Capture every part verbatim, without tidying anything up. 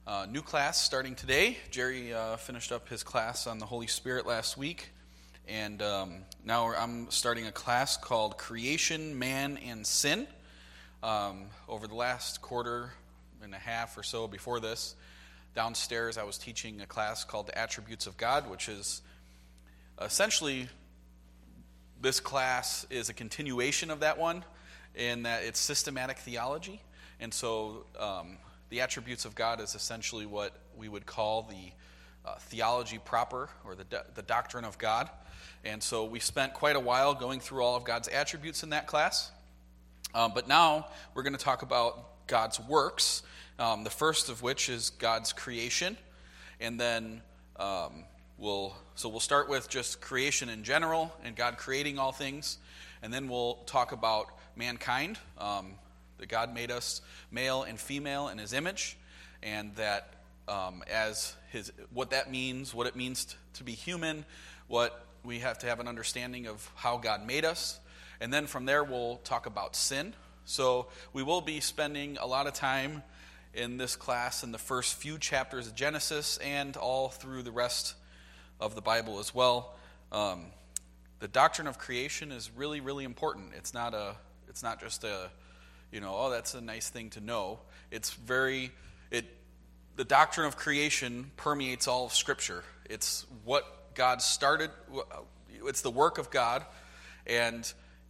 Uh, new class starting today. Jerry uh, finished up his class on the Holy Spirit last week, and um, now I'm starting a class called Creation, Man, and Sin. Um, over the last quarter and a half or so before this, downstairs I was teaching a class called The Attributes of God, which is essentially, this class is a continuation of that one, in that it's systematic theology. And so um, the attributes of God is essentially what we would call the uh, theology proper, or the do- the doctrine of God. And so we spent quite a while going through all of God's attributes in that class. Um, but now we're going to talk about God's works, um, the first of which is God's creation. And then um, we'll so we'll start with just creation in general and God creating all things. And then we'll talk about mankind, um, that God made us male and female in His image, and that um, as His what that means, what it means t- to be human, what we have to have an understanding of how God made us. And then from there we'll talk about sin. So we will be spending a lot of time in this class in the first few chapters of Genesis and all through the rest of the Bible as well. Um, the doctrine of creation is really, really important. It's not a it's not just a You know, oh, that's a nice thing to know. It's very, it. The doctrine of creation permeates all of Scripture. It's what God started. It's the work of God, and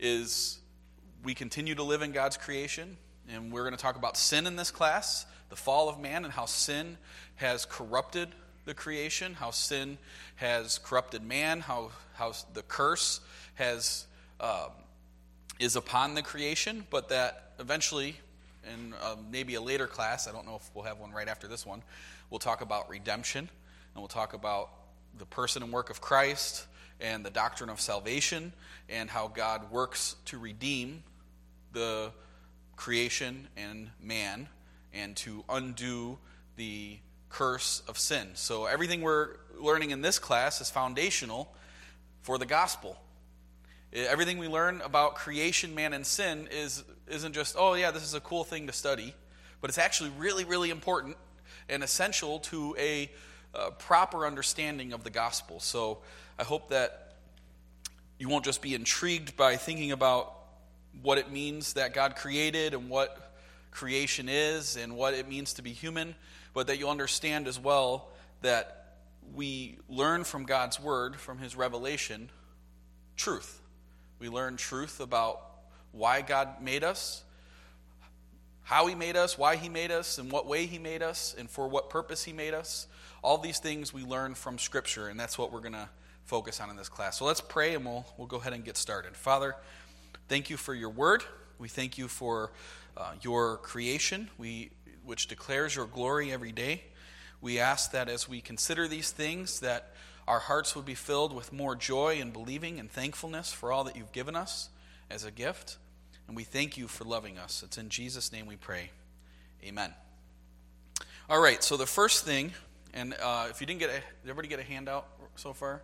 is we continue to live in God's creation. And we're going to talk about sin in this class, the fall of man, and how sin has corrupted the creation, how sin has corrupted man, how how the curse has. Um, is upon the creation, but that eventually, in uh, maybe a later class, I don't know if we'll have one right after this one, we'll talk about redemption, and we'll talk about the person and work of Christ, and the doctrine of salvation, and how God works to redeem the creation and man, and to undo the curse of sin. So everything we're learning in this class is foundational for the gospel. Everything we learn about creation, man, and sin is, isn't just, oh yeah, this is a cool thing to study, but it's actually really, really important and essential to a uh, proper understanding of the gospel. So I hope that you won't just be intrigued by thinking about what it means that God created and what creation is and what it means to be human, but that you'll understand as well that we learn from God's word, from His revelation, truth. We learn truth about why God made us, how He made us, why He made us, and what way He made us, and for what purpose He made us. All these things we learn from Scripture, and that's what we're going to focus on in this class. So let's pray, and we'll we'll go ahead and get started. Father, thank You for Your word. We thank You for uh, Your creation, we which declares Your glory every day. We ask that as we consider these things, that our hearts would be filled with more joy and believing and thankfulness for all that You've given us as a gift. And we thank You for loving us. It's in Jesus' name we pray. Amen. All right, so the first thing, and uh, if you didn't get a, did everybody get a handout so far?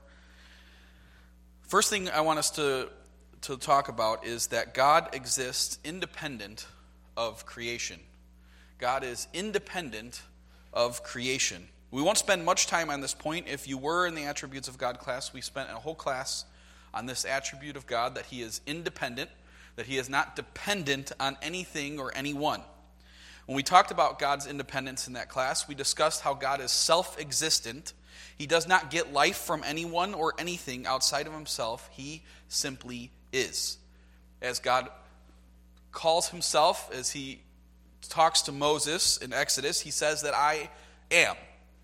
First thing I want us to, to talk about is that God exists independent of creation. God is independent of creation. We won't spend much time on this point. If you were in the Attributes of God class, we spent a whole class on this attribute of God, that He is independent, that He is not dependent on anything or anyone. When we talked about God's independence in that class, we discussed how God is self-existent. He does not get life from anyone or anything outside of Himself. He simply is. As God calls Himself, as He talks to Moses in Exodus, He says that I am.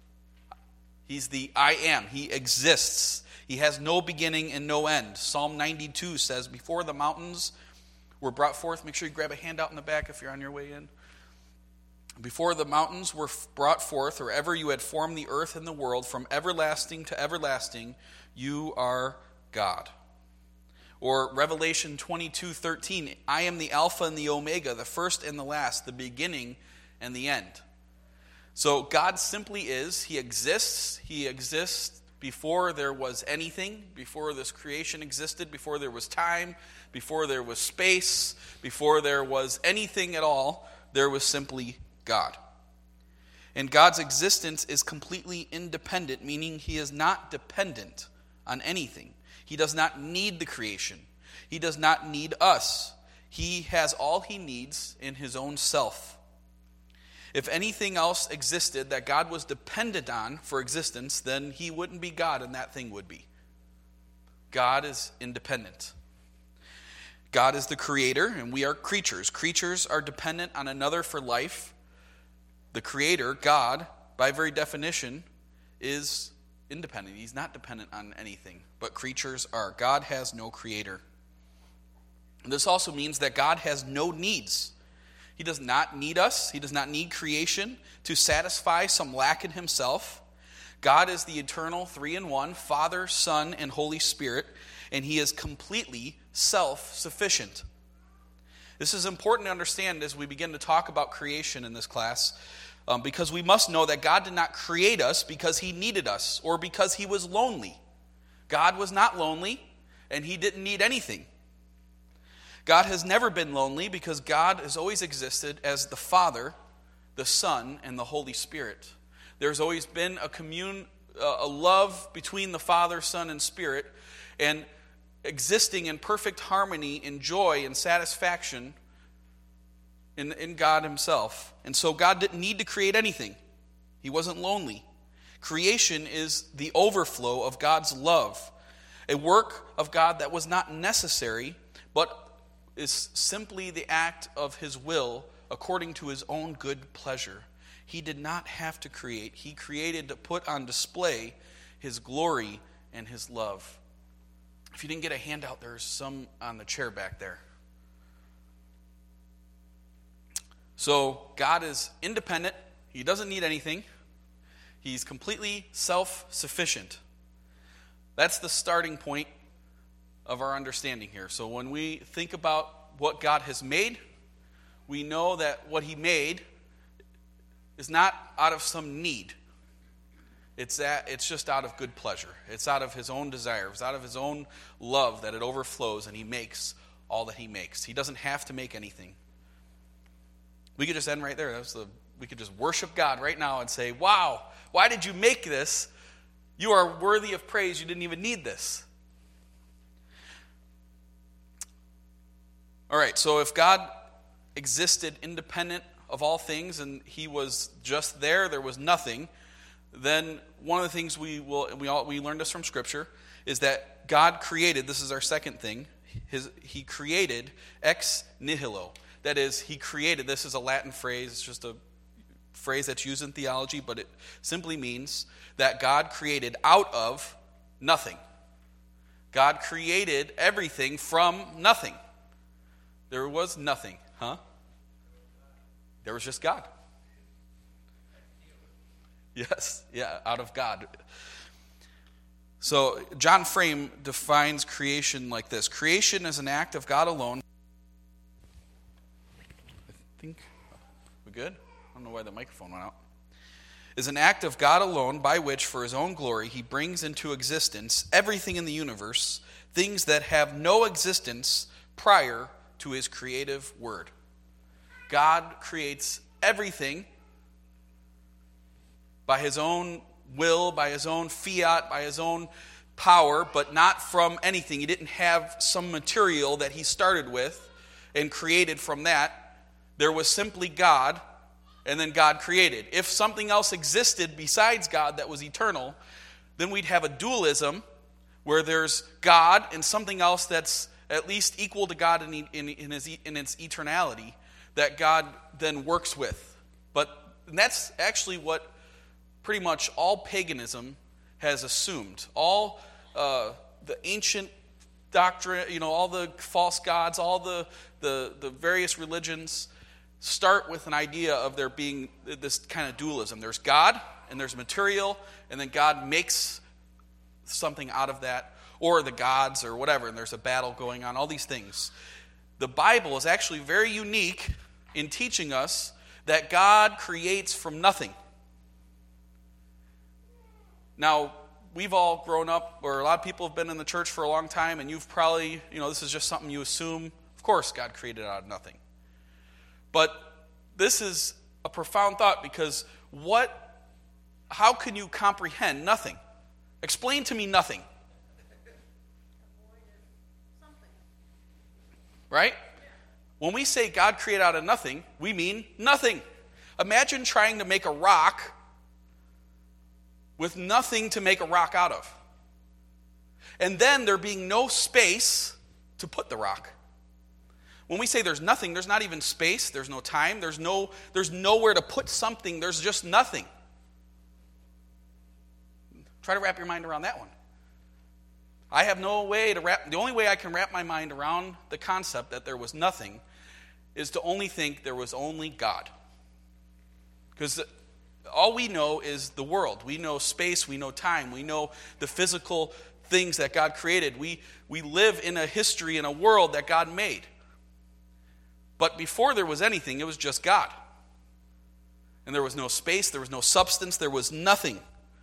He's the I am. He exists. He has no beginning and no end. Psalm ninety-two says, before the mountains were brought forth, make sure you grab a handout in the back if you're on your way in. Before the mountains were brought forth, or ever You had formed the earth and the world, from everlasting to everlasting, You are God. Or Revelation twenty-two thirteen, I am the Alpha and the Omega, the first and the last, the beginning and the end. So God simply is. He exists. He exists before there was anything, before this creation existed, before there was time, before there was space, before there was anything at all. There was simply God. And God's existence is completely independent, meaning he is not dependent on anything. He does not need the creation. He does not need us. He has all he needs in his own self. If anything else existed that God was dependent on for existence, then he wouldn't be God and that thing would be. God is independent. God is the creator and we are creatures. Creatures are dependent on another for life. The creator, God, by very definition, is independent. He's not dependent on anything, but creatures are. God has no creator. And this also means that God has no needs. He does not need us. He does not need creation to satisfy some lack in himself. God is the eternal three-in-one, Father, Son, and Holy Spirit, and he is completely self-sufficient. This is important to understand as we begin to talk about creation in this class, um, because we must know that God did not create us because he needed us or because he was lonely. God was not lonely, and he didn't need anything. God has never been lonely because God has always existed as the Father, the Son, and the Holy Spirit. There's always been a commune, a love between the Father, Son, and Spirit, and existing in perfect harmony, in joy, and satisfaction in, in God himself. And so God didn't need to create anything. He wasn't lonely. Creation is the overflow of God's love, a work of God that was not necessary, but is simply the act of his will according to his own good pleasure. He did not have to create. He created to put on display his glory and his love. If you didn't get a handout, there's some on the chair back there. So God is independent. He doesn't need anything. He's completely self-sufficient. That's the starting point of our understanding here. So when we think about what God has made, we know that what he made is not out of some need. It's that it's just out of good pleasure. It's out of his own desire. It's out of his own love that it overflows, and he makes all that he makes. He doesn't have to make anything. We could just end right there. That's the we could just worship God right now and say, "Wow, why did you make this? You are worthy of praise. You didn't even need this." All right, so if God existed independent of all things and he was just there, there was nothing, then one of the things we will we all we learned this from Scripture is that God created, this is our second thing, his he created ex nihilo. That is, he created, this is a Latin phrase, it's just a phrase that's used in theology, but it simply means that God created out of nothing. God created everything from nothing. There was nothing, huh? There was just God. Yes, yeah, out of God. So John Frame defines creation like this. Creation is an act of God alone. I think, we good? I don't know why the microphone went out. Is an act of God alone by which, for his own glory, he brings into existence everything in the universe, things that have no existence prior to his creative word. God creates everything by his own will, by his own fiat, by his own power, but not from anything. He didn't have some material that he started with and created from that. There was simply God, and then God created. If something else existed besides God that was eternal, then we'd have a dualism where there's God and something else that's at least equal to God in, in, in, his, in its eternality that God then works with. But that's actually what pretty much all paganism has assumed. All uh, the ancient doctrine, you know, all the false gods, all the, the, the various religions start with an idea of there being this kind of dualism. There's God, and there's material, and then God makes something out of that, or the gods, or whatever, and there's a battle going on, all these things. The Bible is actually very unique in teaching us that God creates from nothing. Now, we've all grown up, or a lot of people have been in the church for a long time, and you've probably, you know, this is just something you assume. Of course, God created out of nothing. But this is a profound thought, because what, how can you comprehend nothing? Explain to me nothing. Right? When we say God created out of nothing, we mean nothing. Imagine trying to make a rock with nothing to make a rock out of. And then there being no space to put the rock. When we say there's nothing, there's not even space, there's no time, there's no there's nowhere to put something, there's just nothing. Try to wrap your mind around that one. I have no way to wrap, the only way I can wrap my mind around the concept that there was nothing is to only think there was only God. Because all we know is the world. We know space, we know time, we know the physical things that God created. We, we live in a history, in a world that God made. But before there was anything, it was just God. And there was no space, there was no substance, there was nothing.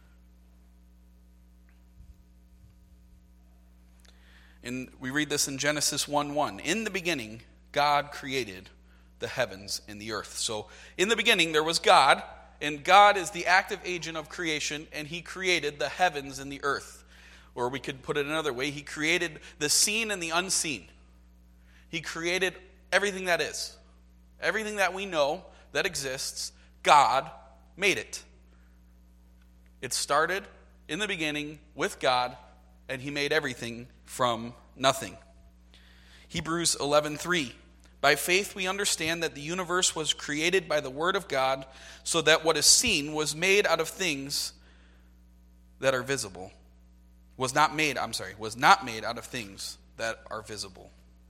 And we read this in Genesis one one. In the beginning, God created the heavens and the earth. So in the beginning, there was God, and God is the active agent of creation, and he created the heavens and the earth. Or we could put it another way, he created the seen and the unseen. He created everything that is. Everything that we know that exists, God made it. It started in the beginning with God, and he made everything from nothing. Hebrews eleven three. By faith we understand that the universe was created by the word of God, so that what is seen was made out of things that are visible. Was not made, I'm sorry, was not made out of things that are visible.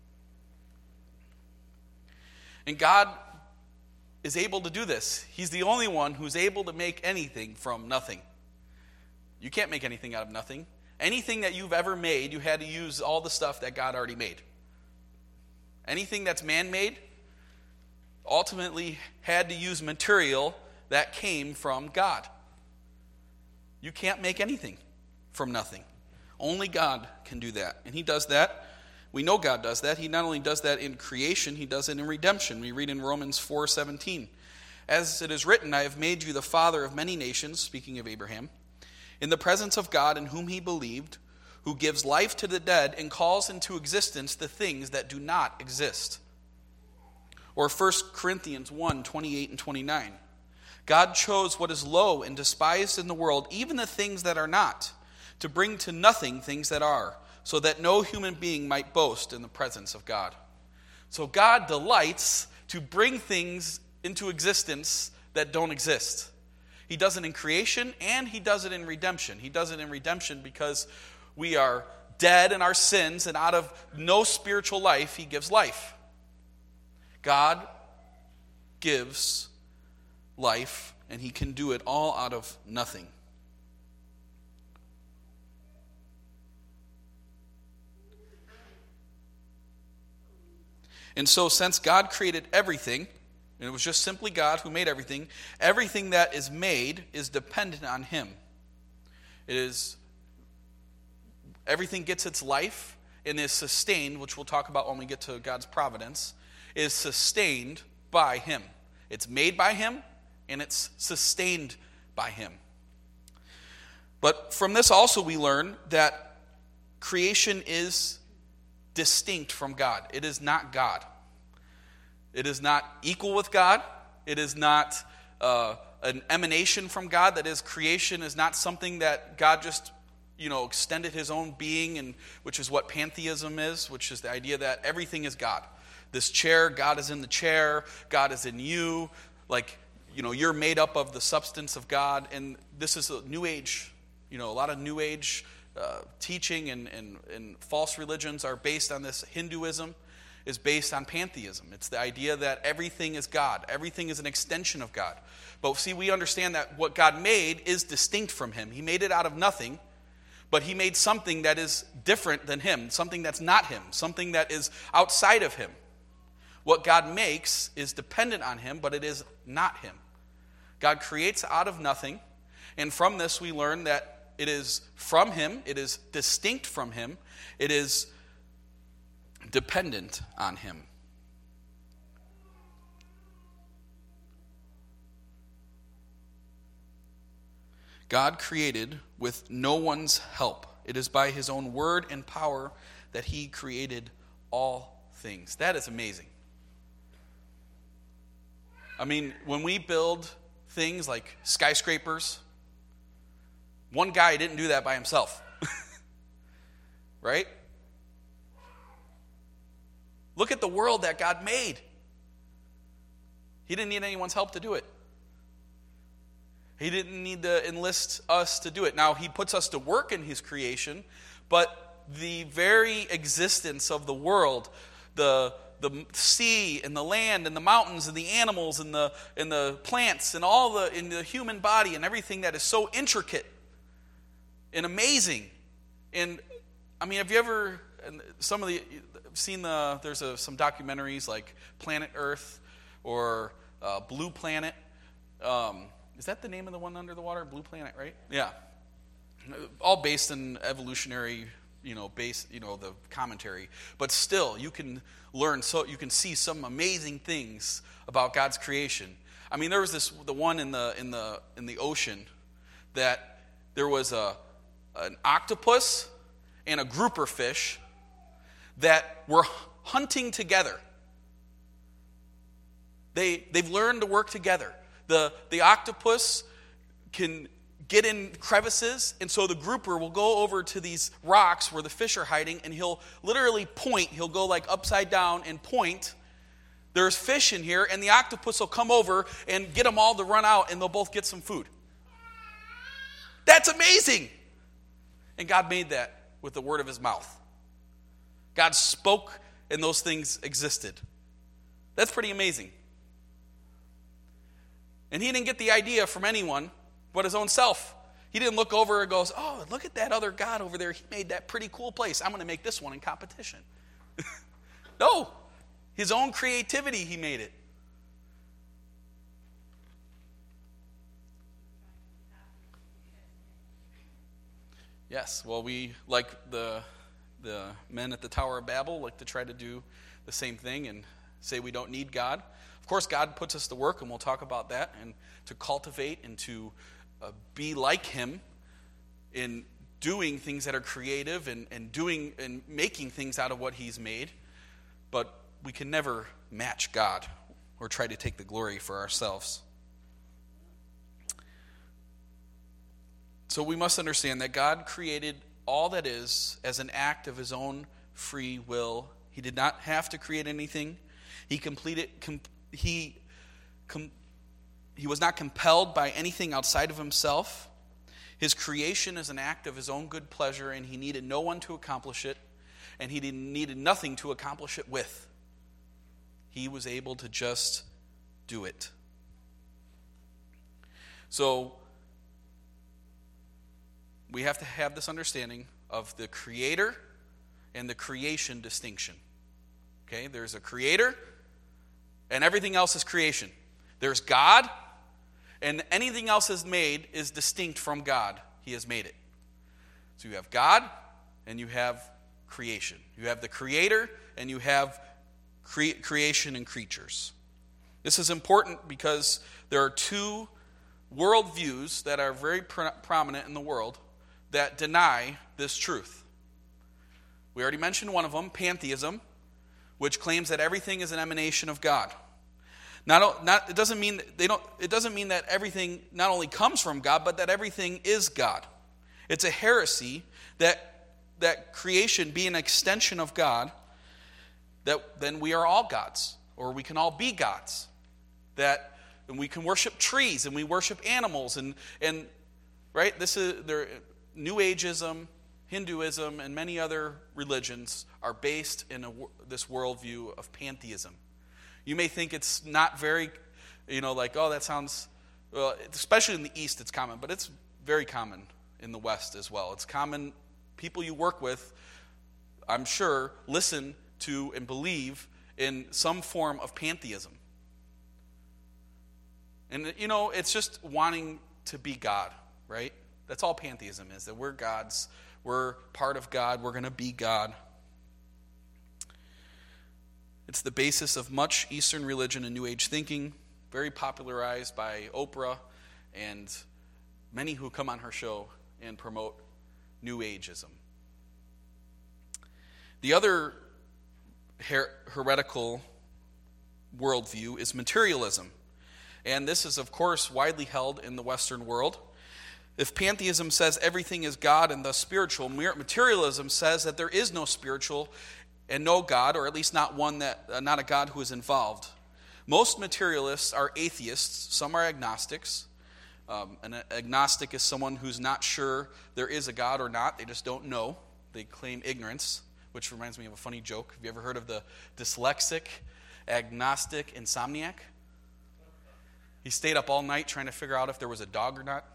And God is able to do this. He's the only one who's able to make anything from nothing. You can't make anything out of nothing. Anything that you've ever made, you had to use all the stuff that God already made. Anything that's man-made ultimately had to use material that came from God. You can't make anything from nothing. Only God can do that. And he does that. We know God does that. He not only does that in creation, he does it in redemption. We read in Romans four seventeen. As it is written, I have made you the father of many nations, speaking of Abraham, in the presence of God in whom he believed, who gives life to the dead and calls into existence the things that do not exist. Or First Corinthians one twenty-eight and twenty-nine. God chose what is low and despised in the world, even the things that are not, to bring to nothing things that are, so that no human being might boast in the presence of God. So God delights to bring things into existence that don't exist. He does it in creation, and he does it in redemption. He does it in redemption because we are dead in our sins, and out of no spiritual life, he gives life. God gives life, and he can do it all out of nothing. And so since God created everything, and it was just simply God who made everything, everything that is made is dependent on him. It is, everything gets its life and is sustained, which we'll talk about when we get to God's providence, is sustained by him. It's made by him, and it's sustained by him. But from this also we learn that creation is distinct from God. It is not God. It is not equal with God. It is not uh, an emanation from God. That is, creation is not something that God just, you know, extended his own being, and which is what pantheism is, which is the idea that everything is God. This chair, God is in the chair. God is in you. Like, you know, you're made up of the substance of God. And this is a New Age, you know, a lot of New Age Uh, teaching and, and, and false religions are based on this. Hinduism is based on pantheism. It's the idea that everything is God. Everything is an extension of God. But see, we understand that what God made is distinct from him. He made it out of nothing, but he made something that is different than him, something that's not him, something that is outside of him. What God makes is dependent on him, but it is not him. God creates out of nothing, and from this we learn that it is from him, it is distinct from him, it is dependent on him. God created with no one's help. It is by his own word and power that he created all things. That is amazing. I mean, when we build things like skyscrapers, one guy didn't do that by himself. Right? Look at the world that God made. He didn't need anyone's help to do it. He didn't need to enlist us to do it. Now, he puts us to work in his creation, but the very existence of the world, the the sea and the land and the mountains and the animals and the and the plants and all the in the human body and everything that is so intricate and amazing. And I mean, have you ever some of the seen the there's a, some documentaries like Planet Earth or uh, Blue Planet. Um, is that the name of the one under the water? Blue Planet, right? Yeah. All based in evolutionary, you know, base, you know, the commentary. But still, you can learn, so you can see some amazing things about God's creation. I mean, there was this the one in the in the in the ocean that there was a an octopus and a grouper fish that were hunting together. They they've learned to work together. The the octopus can get in crevices, and so the grouper will go over to these rocks where the fish are hiding, and he'll literally point. He'll go like upside down and point. There's fish in here, and the octopus will come over and get them all to run out, and they'll both get some food. That's amazing. And God made that with the word of his mouth. God spoke, and those things existed. That's pretty amazing. And he didn't get the idea from anyone but his own self. He didn't look over and goes, oh, look at that other God over there. He made that pretty cool place. I'm going to make this one in competition. No. His own creativity, he made it. Yes, well, we, like the the men at the Tower of Babel, like to try to do the same thing and say we don't need God. Of course, God puts us to work, and we'll talk about that, and to cultivate and to uh, be like him in doing things that are creative and, and doing and making things out of what he's made. But we can never match God or try to take the glory for ourselves. So we must understand that God created all that is as an act of his own free will. He did not have to create anything. He completed com, he com, he was not compelled by anything outside of himself. His creation is an act of his own good pleasure, and he needed no one to accomplish it, and he needed nothing to accomplish it with. He was able to just do it. So we have to have this understanding of the creator and the creation distinction. Okay, there's a creator, and everything else is creation. There's God, and anything else is made is distinct from God. He has made it. So you have God, and you have creation. You have the creator, and you have cre- creation and creatures. This is important because there are two worldviews that are very pro- prominent in the world that deny this truth. We already mentioned one of them, pantheism, which claims that everything is an emanation of God. Not, not, it doesn't mean they don't. It doesn't mean that everything not only comes from God, but that everything is God. It's a heresy that that creation be an extension of God. That then we are all gods, or we can all be gods. That and we can worship trees and we worship animals and and right. This is there. New Ageism, Hinduism, and many other religions are based in a, this worldview of pantheism. You may think it's not very, you know, like, oh, that sounds, well, especially in the East it's common, but it's very common in the West as well. It's common, people you work with, I'm sure, listen to and believe in some form of pantheism. And, you know, it's just wanting to be God, right? That's all pantheism is, that we're gods, we're part of God, we're going to be God. It's the basis of much Eastern religion and New Age thinking, very popularized by Oprah and many who come on her show and promote New Ageism. The other her- heretical worldview is materialism. And this is, of course, widely held in the Western world. If pantheism says everything is God and thus spiritual, materialism says that there is no spiritual and no God, or at least not one that, uh, not a God who is involved. Most materialists are atheists. Some are agnostics. Um, an agnostic is someone who's not sure there is a God or not. They just don't know. They claim ignorance, which reminds me of a funny joke. Have you ever heard of the dyslexic, agnostic, insomniac? He stayed up all night trying to figure out if there was a dog or not.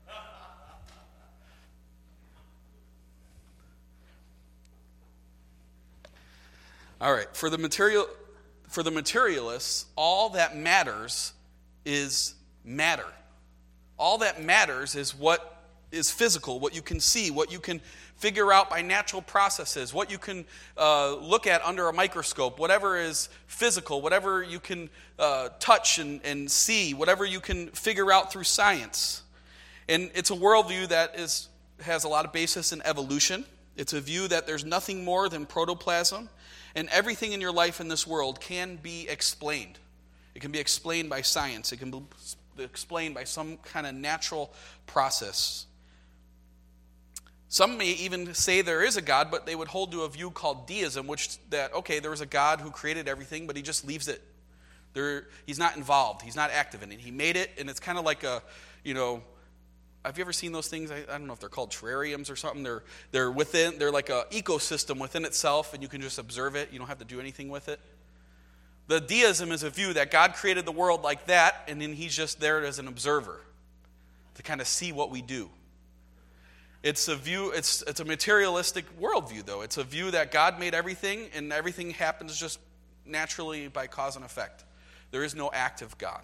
All right, for the material, for the materialists, all that matters is matter. All that matters is what is physical, what you can see, what you can figure out by natural processes, what you can uh, look at under a microscope, whatever is physical, whatever you can uh, touch and, and see, whatever you can figure out through science. And it's a worldview that is has a lot of basis in evolution. It's a view that there's nothing more than protoplasm, and everything in your life in this world can be explained. It can be explained by science. It can be explained by some kind of natural process. Some may even say there is a God, but they would hold to a view called deism, which that, okay, there was a God who created everything, but he just leaves it. There, he's not involved. He's not active in it. He made it, and it's kind of like a, you know, have you ever seen those things? I, I don't know if they're called terrariums or something. They're they're within. They're like an ecosystem within itself, and you can just observe it. You don't have to do anything with it. The deism is a view that God created the world like that, and then he's just there as an observer to kind of see what we do. It's a view. It's it's a materialistic worldview, though. It's a view that God made everything, and everything happens just naturally by cause and effect. There is no active God.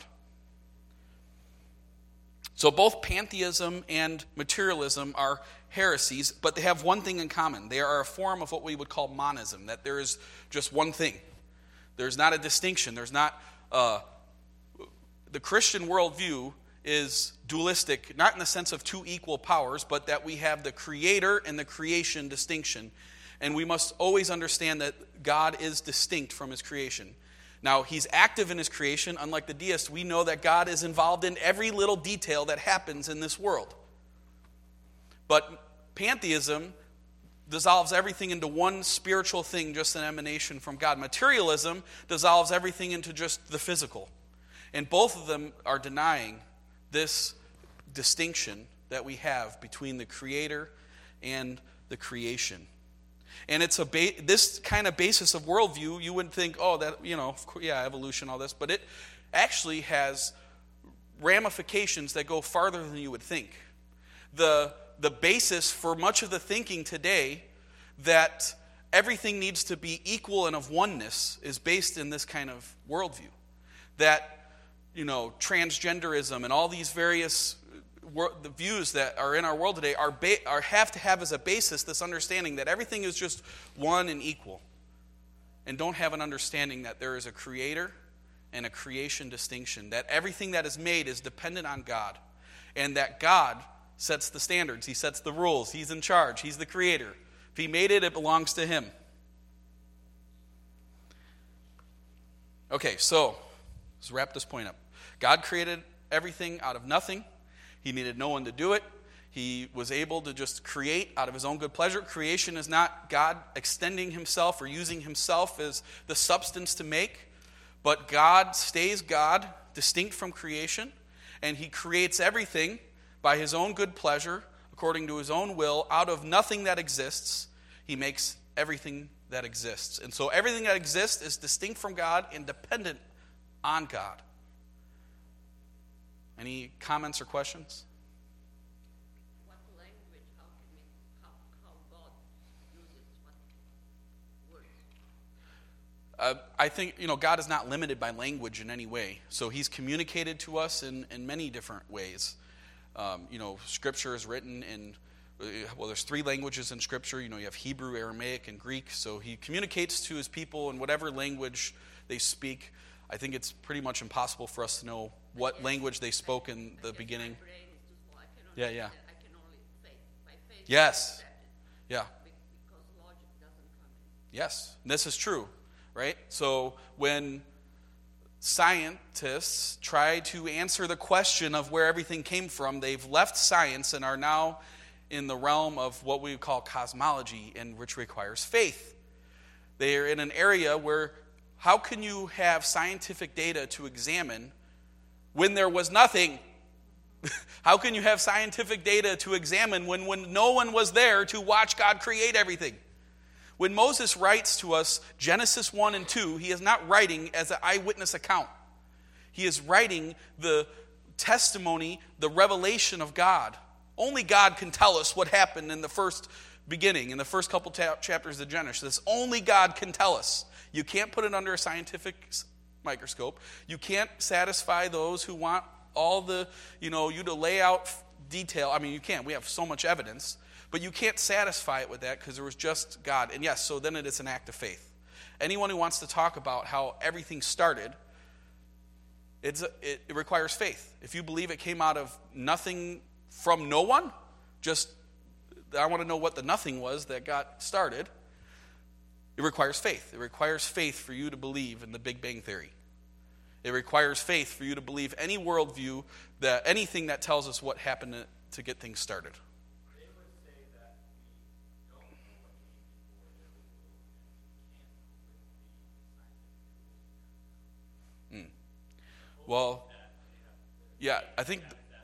So both pantheism and materialism are heresies, but they have one thing in common. They are a form of what we would call monism, that there is just one thing. There's not a distinction. There's not uh, the Christian worldview is dualistic, not in the sense of two equal powers, but that we have the creator and the creation distinction. And we must always understand that God is distinct from his creation. Now, he's active in his creation. Unlike the deists, we know that God is involved in every little detail that happens in this world. But pantheism dissolves everything into one spiritual thing, just an emanation from God. Materialism dissolves everything into just the physical. And both of them are denying this distinction that we have between the creator and the creation. And it's a ba- this kind of basis of worldview, you would think, oh, that, you know, yeah, evolution, all this. But it actually has ramifications that go farther than you would think. The, the basis for much of the thinking today that everything needs to be equal and of oneness is based in this kind of worldview. That, you know, transgenderism and all these various the views that are in our world today are, ba- are have to have as a basis this understanding that everything is just one and equal, and don't have an understanding that there is a creator and a creation distinction, that everything that is made is dependent on God, and that God sets the standards, he sets the rules, he's in charge, he's the creator. If he made it, it belongs to him. Okay, so let's wrap this point up. God created everything out of nothing. He needed no one to do it. He was able to just create out of his own good pleasure. Creation is not God extending himself or using himself as the substance to make, but God stays God, distinct from creation, and he creates everything by his own good pleasure, according to his own will. Out of nothing that exists, he makes everything that exists. And so everything that exists is distinct from God and dependent on God. Any comments or questions? What language, how can we, how, how God uses what words? Uh, I think, you know, God is not limited by language in any way. So he's communicated to us in, in many different ways. Um, you know, Scripture is written in, well, there's three languages in Scripture. You know, you have Hebrew, Aramaic, and Greek. So he communicates to his people in whatever language they speak. I think it's pretty much impossible for us to know what language they spoke in the beginning. My brain is too small. I cannot Yeah, yeah. I can only faith. By faith. Yes. Accept it, Yeah. be- because logic doesn't come in. Yes. This is true, right? So when scientists try to answer the question of where everything came from, they've left science and are now in the realm of what we call cosmology, and which requires faith. They are in an area where how can you have scientific data to examine when there was nothing? How can you have scientific data to examine when, when no one was there to watch God create everything? When Moses writes to us Genesis one and two, he is not writing as an eyewitness account. He is writing the testimony, the revelation of God. Only God can tell us what happened in the first beginning, in the first couple ta- chapters of Genesis. Only God can tell us. You can't put it under a scientific microscope. You can't satisfy those who want all the, you know, you to lay out detail. I mean, you can't. We have so much evidence. But you can't satisfy it with that because there was just God. And yes, so then it is an act of faith. Anyone who wants to talk about how everything started, it's a, it, it requires faith. If you believe it came out of nothing from no one, just, I want to know what the nothing was that got started, it requires faith. It requires faith for you to believe in the Big Bang Theory. It requires faith for you to believe any worldview, that anything that tells us what happened to, to get things started. Well, yeah, I think,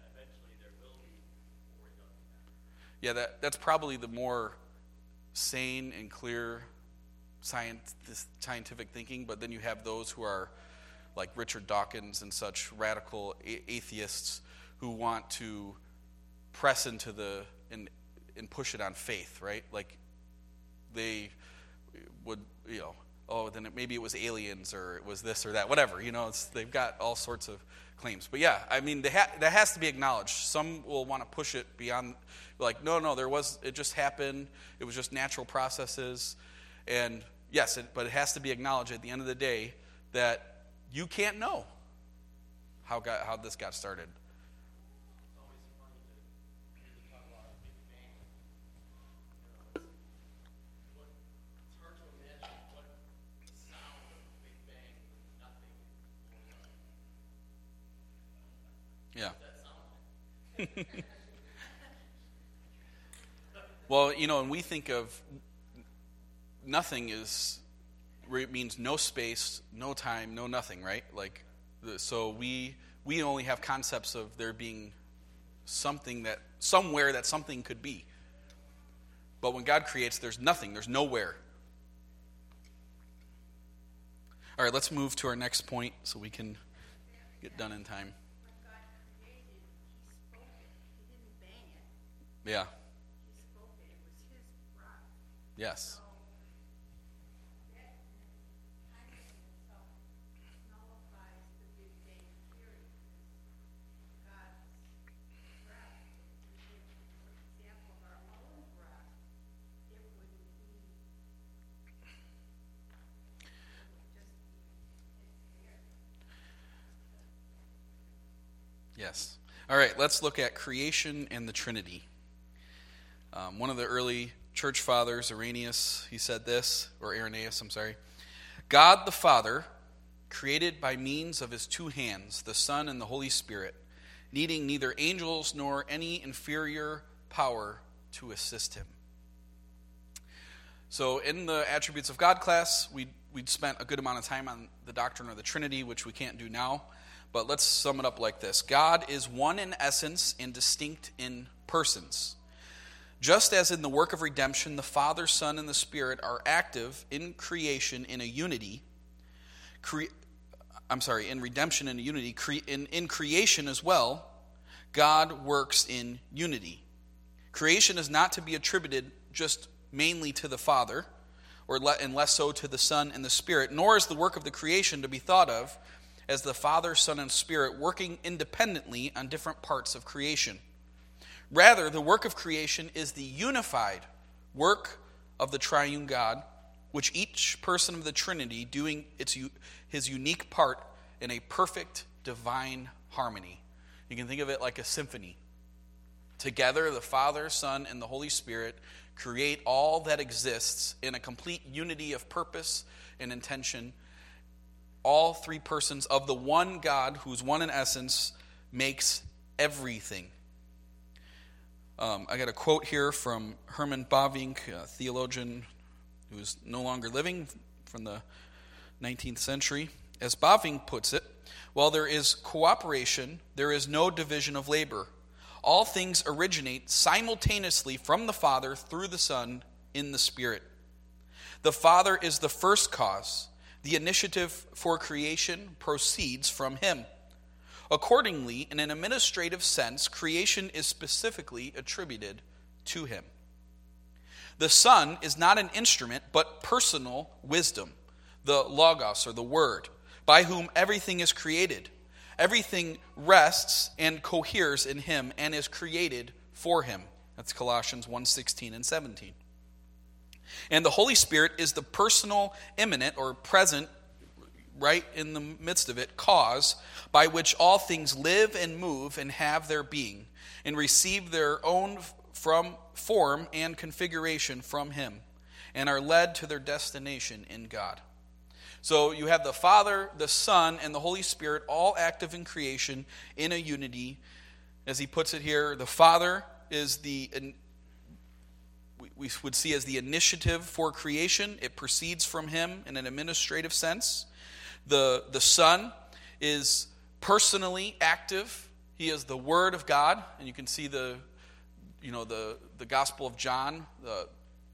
yeah, that that's probably the more sane and clear science, scientific thinking. But then you have those who are like Richard Dawkins and such radical a- atheists who want to press into the and and push it on faith, right? Like they would, you know. Oh, then it, maybe it was aliens or it was this or that, whatever. You know, it's, they've got all sorts of claims. But yeah, I mean, they ha- that has to be acknowledged. Some will want to push it beyond, like, no, no, there was, it just happened. It was just natural processes. And yes, it, but it has to be acknowledged at the end of the day that you can't know how got, how this got started. Yeah. Well, you know, and we think of nothing is it means no space, no time, no nothing, right? Like, so we we only have concepts of there being something that somewhere that something could be. But when God creates, there's nothing, there's nowhere. All right, let's move to our next point so we can get done in time. Yeah. He spoke it. It was his breath. Yes. So that kind of in itself nullifies the Big Bang Theory. God's breath. If we give, for example, our own breath, it wouldn't be. It would just be it's there. Yes. All right, let's look at creation and the Trinity. Um, one of the early church fathers, Irenaeus, he said this, or Irenaeus, I'm sorry. God the Father created by means of his two hands, the Son and the Holy Spirit, needing neither angels nor any inferior power to assist him. So in the Attributes of God class, we we'd spent a good amount of time on the doctrine of the Trinity, which we can't do now. But let's sum it up like this. God is one in essence and distinct in persons. Just as in the work of redemption, the Father, Son, and the Spirit are active in creation in a unity, cre- I'm sorry, in redemption in a unity, cre- in, in creation as well, God works in unity. Creation is not to be attributed just mainly to the Father, or le- and less so to the Son and the Spirit, nor is the work of the creation to be thought of as the Father, Son, and Spirit working independently on different parts of creation. Rather, the work of creation is the unified work of the triune God, which each person of the Trinity doing its his unique part in a perfect divine harmony. You can think of it like a symphony. Together, the Father, Son, and the Holy Spirit create all that exists in a complete unity of purpose and intention. All three persons of the one God, who's one in essence, makes everything. Um, I got a quote here from Herman Bavinck, a theologian who is no longer living, from the nineteenth century. As Bavinck puts it, while there is cooperation, there is no division of labor. All things originate simultaneously from the Father through the Son in the Spirit. The Father is the first cause. The initiative for creation proceeds from him. Accordingly, in an administrative sense, creation is specifically attributed to him. The Son is not an instrument, but personal wisdom, the Logos, or the Word, by whom everything is created. Everything rests and coheres in him and is created for him. That's Colossians one sixteen and seventeen. And the Holy Spirit is the personal, immanent, or present, right in the midst of it, cause by which all things live and move and have their being and receive their own from form and configuration from him and are led to their destination in God. So you have the Father, the Son, and the Holy Spirit all active in creation in a unity. As he puts it here, the Father is the, we would see as the initiative for creation. It proceeds from him in an administrative sense. The, the Son is personally active. He is the Word of God. And you can see the, you know, the, the Gospel of John uh,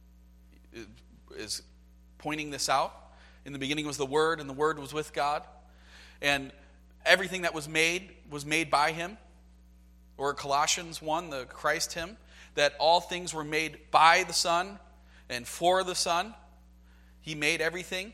is pointing this out. In the beginning was the Word, and the Word was with God. And everything that was made was made by him. Or Colossians one, the Christ hymn, that all things were made by the Son and for the Son. He made everything.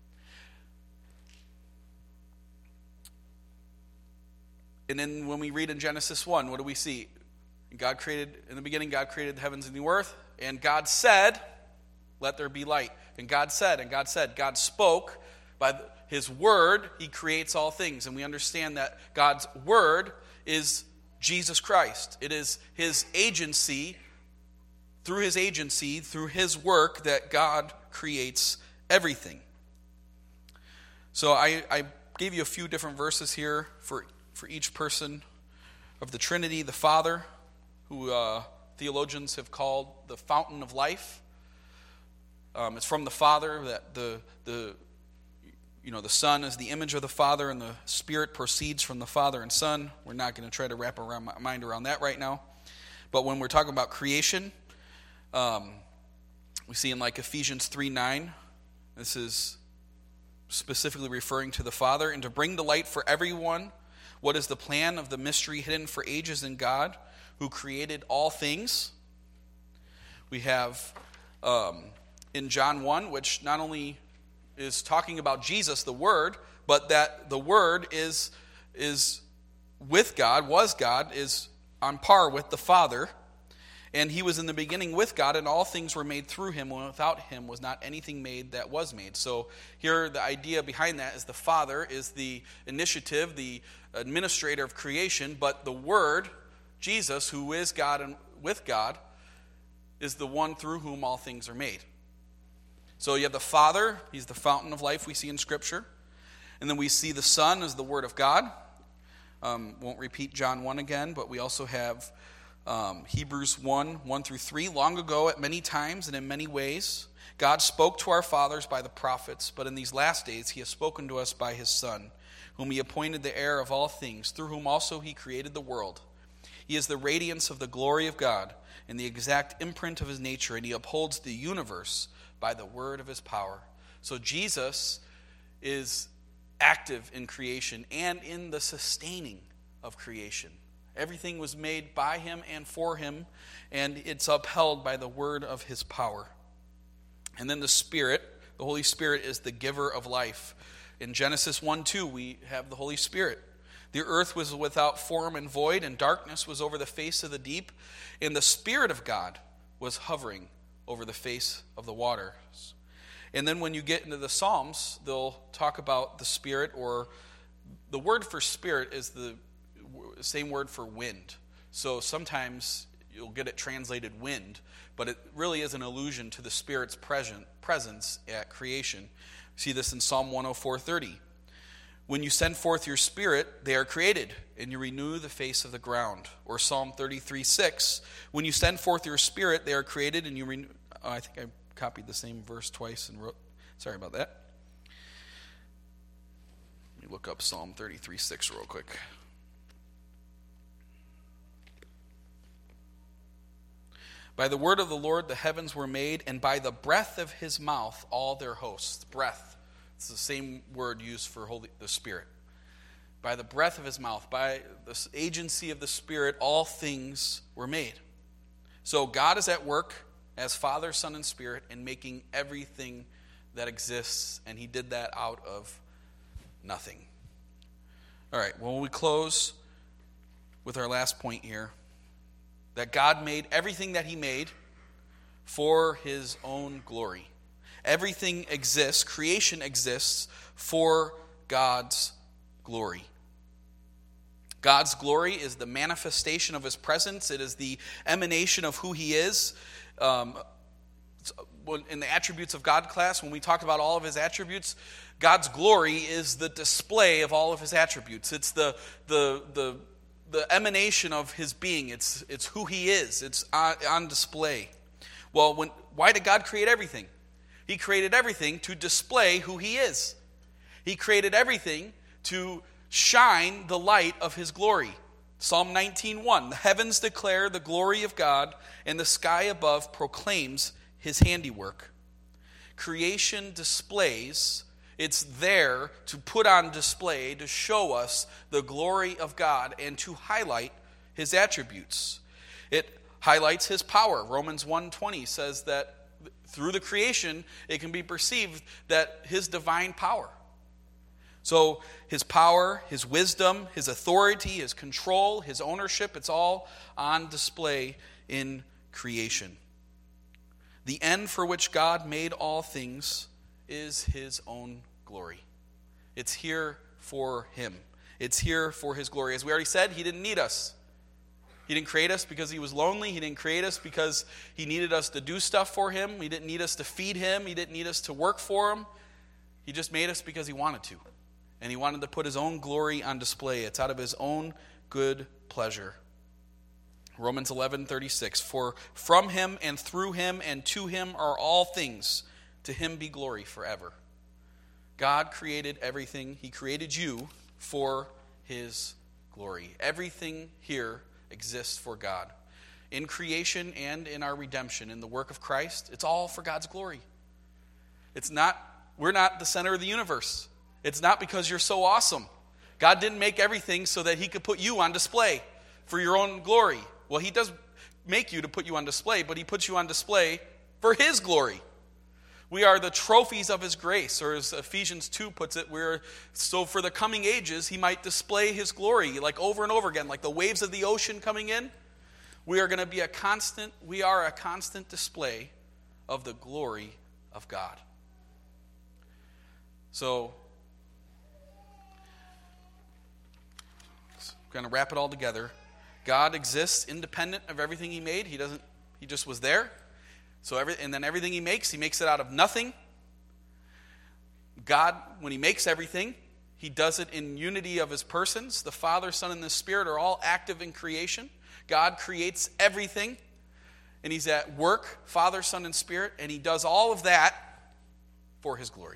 And then when we read in Genesis one, what do we see? God created, in the beginning, God created the heavens and the earth, and God said, let there be light. And God said, and God said, God spoke by his word, he creates all things. And we understand that God's word is Jesus Christ. It is his agency, through his agency, through his work, that God creates everything. So I, I gave you a few different verses here for, for each person of the Trinity. The Father, who uh, theologians have called the fountain of life. Um, it's from the Father that the the you know the Son is the image of the Father, and the Spirit proceeds from the Father and Son. We're not going to try to wrap our mind around that right now. But when we're talking about creation, um, we see in like Ephesians three nine, this is specifically referring to the Father, and to bring to light for everyone what is the plan of the mystery hidden for ages in God, who created all things. We have Um, in John one, which not only is talking about Jesus, the Word, but that the Word is, is with God, was God, is on par with the Father. And he was in the beginning with God, and all things were made through him, and without him was not anything made that was made. So here the idea behind that is the Father is the initiative, the administrator of creation, but the Word, Jesus, who is God and with God, is the one through whom all things are made. So you have the Father, he's the fountain of life we see in Scripture. And then we see the Son as the Word of God. Um, won't repeat John one again, but we also have um, Hebrews one, one through three. Long ago, at many times and in many ways, God spoke to our fathers by the prophets, but in these last days he has spoken to us by his Son, whom he appointed the heir of all things, through whom also he created the world. He is the radiance of the glory of God and the exact imprint of his nature, and he upholds the universe by the word of his power. So Jesus is active in creation and in the sustaining of creation. Everything was made by him and for him, and it's upheld by the word of his power. And then the Spirit, the Holy Spirit is the giver of life. In Genesis one two, we have the Holy Spirit. The earth was without form and void, and darkness was over the face of the deep, and the Spirit of God was hovering over the face of the waters. And then when you get into the Psalms, they'll talk about the Spirit, or the word for Spirit is the same word for wind. So sometimes you'll get it translated wind, but it really is an allusion to the Spirit's present, presence at creation. See this in Psalm one oh four thirty. When you send forth your Spirit, they are created, and you renew the face of the ground. Or Psalm thirty-three six. When you send forth your Spirit, they are created, and you renew... Oh, I think I copied the same verse twice and wrote... Sorry about that. Let me look up Psalm thirty-three six real quick. By the word of the Lord the heavens were made, and by the breath of his mouth all their hosts. Breath. It's the same word used for Holy, the Spirit. By the breath of his mouth, by the agency of the Spirit, all things were made. So God is at work as Father, Son, and Spirit in making everything that exists, and he did that out of nothing. All right, well, we close with our last point here, that God made everything that he made for his own glory. Everything exists, creation exists for God's glory. God's glory is the manifestation of his presence. It is the emanation of who he is. Um, in the attributes of God class, when we talked about all of his attributes, God's glory is the display of all of his attributes. It's the the the the emanation of his being. It's it's who he is. It's on, on display. Well, when why did God create everything? He created everything to display who he is. He created everything to shine the light of his glory. Psalm nineteen one. The heavens declare the glory of God, and the sky above proclaims his handiwork. Creation displays, it's there to put on display, to show us the glory of God and to highlight his attributes. It highlights his power. Romans one twenty says that through the creation, it can be perceived that his divine power. So his power, his wisdom, his authority, his control, his ownership, it's all on display in creation. The end for which God made all things is his own glory. It's here for him. It's here for his glory. As we already said, he didn't need us. He didn't create us because he was lonely. He didn't create us because he needed us to do stuff for him. He didn't need us to feed him. He didn't need us to work for him. He just made us because he wanted to. And he wanted to put his own glory on display. It's out of his own good pleasure. Romans eleven thirty-six. For from him and through him and to him are all things. To him be glory forever. God created everything. He created you for his glory. Everything here exists for God. In creation and in our redemption, in the work of Christ, it's all for God's glory. It's not, we're not the center of the universe. It's not because you're so awesome. God didn't make everything so that he could put you on display for your own glory. Well, he does make you to put you on display, but he puts you on display for his glory. We are the trophies of his grace, or as Ephesians two puts it, we're so for the coming ages he might display his glory, like over and over again, like the waves of the ocean coming in. We are going to be a constant, we are a constant display of the glory of God. So, I'm going to wrap it all together. God exists independent of everything he made. He doesn't, he just was there. So every, and then everything he makes, he makes it out of nothing. God, when he makes everything, he does it in unity of his persons. The Father, Son, and the Spirit are all active in creation. God creates everything, and he's at work, Father, Son, and Spirit, and he does all of that for his glory,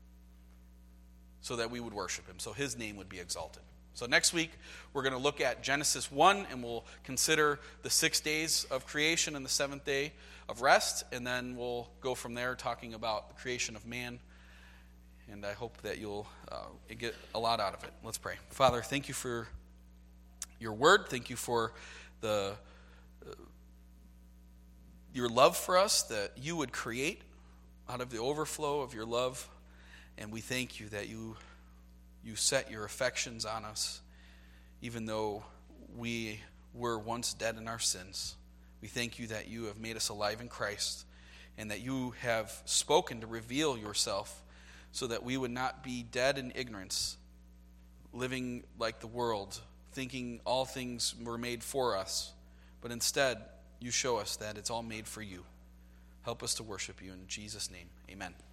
so that we would worship him, so his name would be exalted. So next week, we're going to look at Genesis one, and we'll consider the six days of creation and the seventh day of rest, and then we'll go from there talking about the creation of man, and I hope that you'll uh, get a lot out of it. Let's pray. Father, thank you for your word. Thank you for the uh, your love for us, that you would create out of the overflow of your love, and we thank you that you you set your affections on us, even though we were once dead in our sins. We thank you that you have made us alive in Christ, and that you have spoken to reveal yourself so that we would not be dead in ignorance, living like the world, thinking all things were made for us, but instead you show us that it's all made for you. Help us to worship you in Jesus' name. Amen.